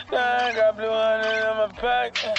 Now I got blue hundred in my pocket.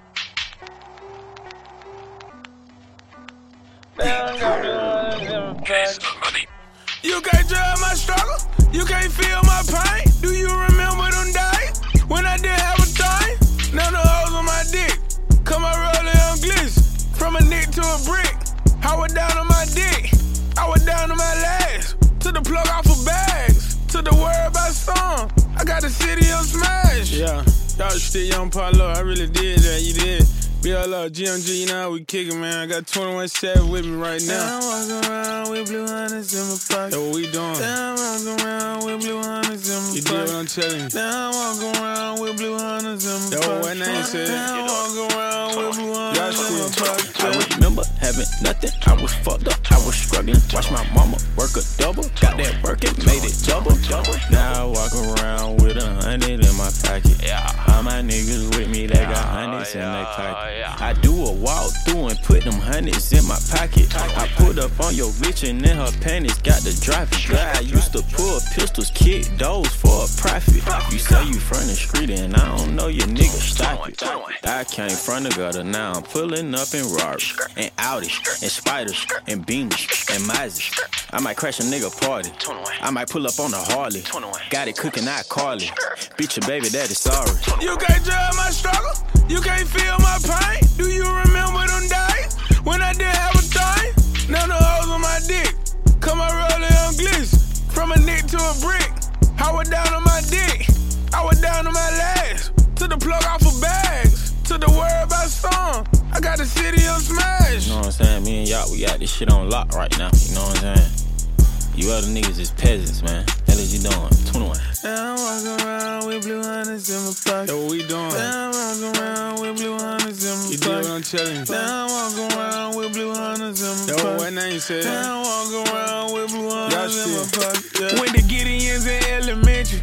Now I got blue hundred in my pocket. You can't judge my struggle. You can't feel my pain. Do you remember them days when I didn't have a thing? Now the hoes on my dick. Come on, rolling on gliss. From a nick to a brick. I was down on my dick. I was down on my legs. To the plug off of bags. To the word about song. I got the city on smash. Yeah, y'all still young Paulo. I really did that. You did. BLO, GMG, you know how we kickin', man. I got 21-7 with me right now. Now I'm walking around with blue hundreds in my pocket. That's what we doing. Now I'm walking around with blue hundreds in my pocket. You did what I'm telling you. Now I'm walking around with blue hundreds in my pocket. That's what name said. Now I'm walking around with blue hundreds in my pocket. I remember having nothing. I was fucked up. I was struggling. Watch my mama work a double. Got that working, made it double. Now I walk around with 100 in my pocket. All my niggas with me, they got hundreds in their pocket. I do a walk through and put them hundreds in my pocket. I put up on your bitch and in her panties got the driver's dry. I used to pull pistols, kick doors for a profit. You say you from the street and I don't know your nigga, stop it. I came from the gutter, now I'm pulling up in Rari and Audi and Spiders and Beamers and Mazes. I might crash a nigga party. I might pull up on the Harley. Got it cooking, I call it. Beat your baby daddy, sorry. You can't judge my struggle. You can't feel my pain. Do you remember them days when I didn't have a thing? Now the hoes on my dick. Come on, rolling on gliss. From a nick to a brick. I was down on my dick. I was down on my legs. To the plug off of bags. To the word about song. I got the city on smash. You know what I'm saying? Me and y'all, we got this shit on lock right now. You know what I'm saying? You other niggas is peasants, man. Hell is you doing? 21. Now I'm walking around with blue hundreds in my pocket. That's what we doing. Now I'm walking around with blue hundreds in my pocket. You did what I'm telling you. Now I'm walking around with blue hundreds in my pocket. That's what name said. Now I'm walking around with blue hundreds in my pocket. Yeah. When the Gideons in elementary.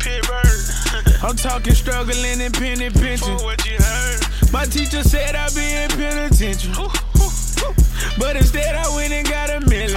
I'm talking struggling in penny pinching. For what you heard. My teacher said I'd be in penitentiary. But instead I went and got a million.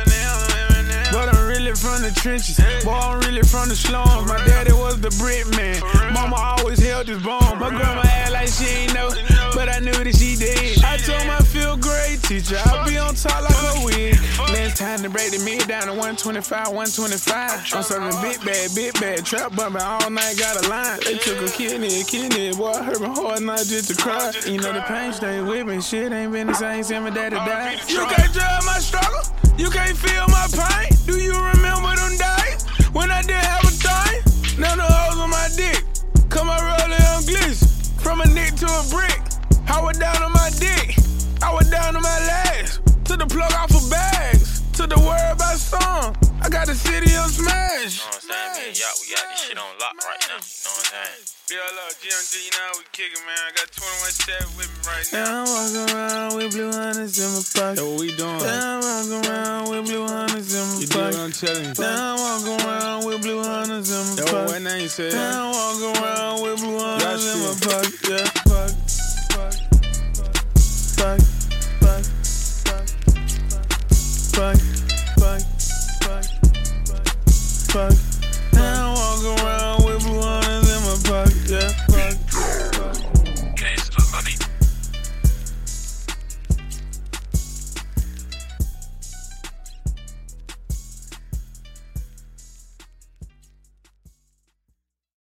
But I'm really from the trenches. Boy, I'm really from the slums. My daddy was the brick man. Mama always held his bone. My grandma act like she ain't know, but I knew that she did. I told my fifth grade teacher I'll be on top like a wig. Last time to break the mid down to 125, 125. I'm serving big bad, trap bumping all night, got a line. They took a kidney, boy, I hurt my heart, not just to cry. You know the pain stayed with me, shit ain't been the same since my daddy died. You can't judge my struggle, you can't feel my pain. Do you remember them days when I didn't have a thing? Now the hoes on my dick. Come on, rolling on gliss. From a nick to a brick. I was down on my dick. I was down on my legs. To the plug off of bags. To the word about song. I got the city on smash. You know what I'm saying? Me and y'all, we got this shit on lock right now. You know what I'm saying? BLO, GMG, you know how we kickin', man. I got 21-7 with me right now. Now I'm walking around with blue hundreds in my pocket. That's what we doing. Now I'm walking around with blue hundreds in my pocket. You did what I'm telling you. Now I'm walking around with blue hundreds in my pocket. That's what name said. Now I'm walking around with blue hundreds in my pocket. Yeah, pocket. Fuck.